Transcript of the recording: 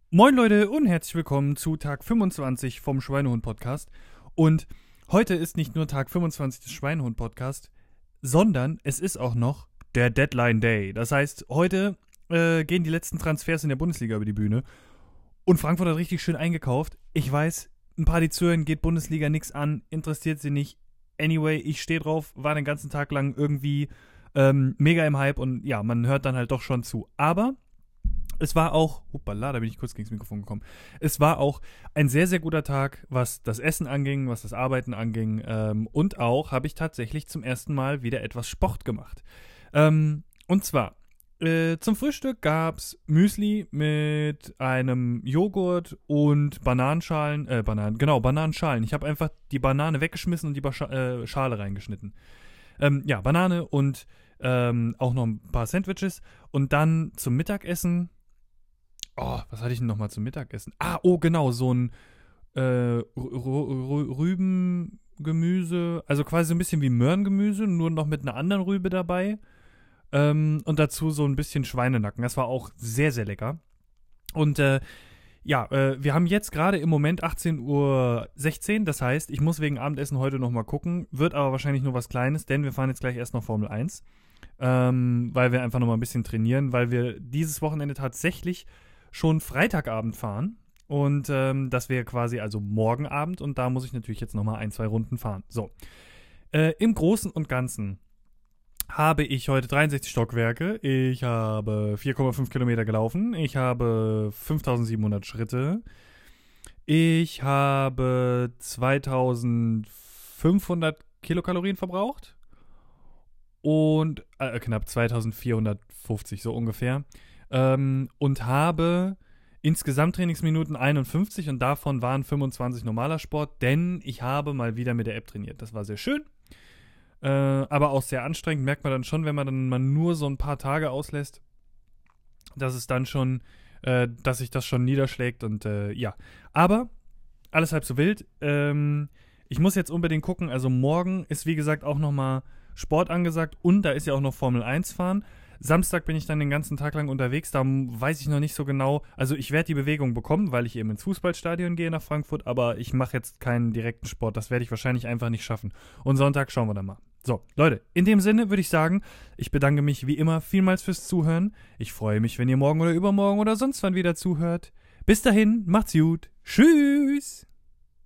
Moin Leute und herzlich willkommen zu Tag 25 vom Schweinehund-Podcast. Und heute ist nicht nur Tag 25 des Schweinehund-Podcasts, sondern es ist auch noch der Deadline Day. Das heißt, heute gehen die letzten Transfers in der Bundesliga über die Bühne. Und Frankfurt hat richtig schön eingekauft. Ich weiß, ein paar, die zuhören, geht Bundesliga nichts an, interessiert sie nicht. Anyway, ich stehe drauf, war den ganzen Tag lang irgendwie mega im Hype und ja, man hört dann halt doch schon zu. Aber es war auch, hoppala, da bin ich kurz gegen das Mikrofon gekommen. Es war auch ein sehr, sehr guter Tag, was das Essen anging, was das Arbeiten anging. Und auch habe ich tatsächlich zum ersten Mal wieder etwas Sport gemacht. Und zwar, zum Frühstück gab es Müsli mit einem Joghurt und Bananenschalen. Bananenschalen. Ich habe einfach die Banane weggeschmissen und die Schale reingeschnitten. Banane und auch noch ein paar Sandwiches. Und dann zum Mittagessen. Oh, was hatte ich denn nochmal zum Mittagessen? Genau, so ein Rübengemüse. Also quasi so ein bisschen wie Möhrengemüse, nur noch mit einer anderen Rübe dabei. Und dazu so ein bisschen Schweinenacken. Das war auch sehr, sehr lecker. Und wir haben jetzt gerade im Moment 18:16 Uhr. Das heißt, ich muss wegen Abendessen heute nochmal gucken. Wird aber wahrscheinlich nur was Kleines, denn wir fahren jetzt gleich erst noch Formel 1. Weil wir einfach nochmal ein bisschen trainieren, weil wir dieses Wochenende tatsächlich schon Freitagabend fahren. Und das wäre quasi also morgen Abend. Und da muss ich natürlich jetzt nochmal 1, 2 Runden fahren. So. Im Großen und Ganzen habe ich heute 63 Stockwerke. Ich habe 4,5 Kilometer gelaufen. Ich habe 5700 Schritte. Ich habe 2500 Kilokalorien verbraucht. Und knapp 2450, so ungefähr. Und habe insgesamt Trainingsminuten 51 und davon waren 25 normaler Sport, denn ich habe mal wieder mit der App trainiert. Das war sehr schön. Aber auch sehr anstrengend, merkt man dann schon, wenn man dann mal nur so ein paar Tage auslässt, dass es dann schon, dass sich das schon niederschlägt und ja. Aber alles halb so wild. Ich muss jetzt unbedingt gucken, also morgen ist wie gesagt auch nochmal Sport angesagt und da ist ja auch noch Formel 1 fahren. Samstag bin ich dann den ganzen Tag lang unterwegs, da weiß ich noch nicht so genau, also ich werde die Bewegung bekommen, weil ich eben ins Fußballstadion gehe nach Frankfurt, aber ich mache jetzt keinen direkten Sport, das werde ich wahrscheinlich einfach nicht schaffen. Und Sonntag schauen wir dann mal. So, Leute, in dem Sinne würde ich sagen, ich bedanke mich wie immer vielmals fürs Zuhören. Ich freue mich, wenn ihr morgen oder übermorgen oder sonst wann wieder zuhört. Bis dahin, macht's gut. Tschüss!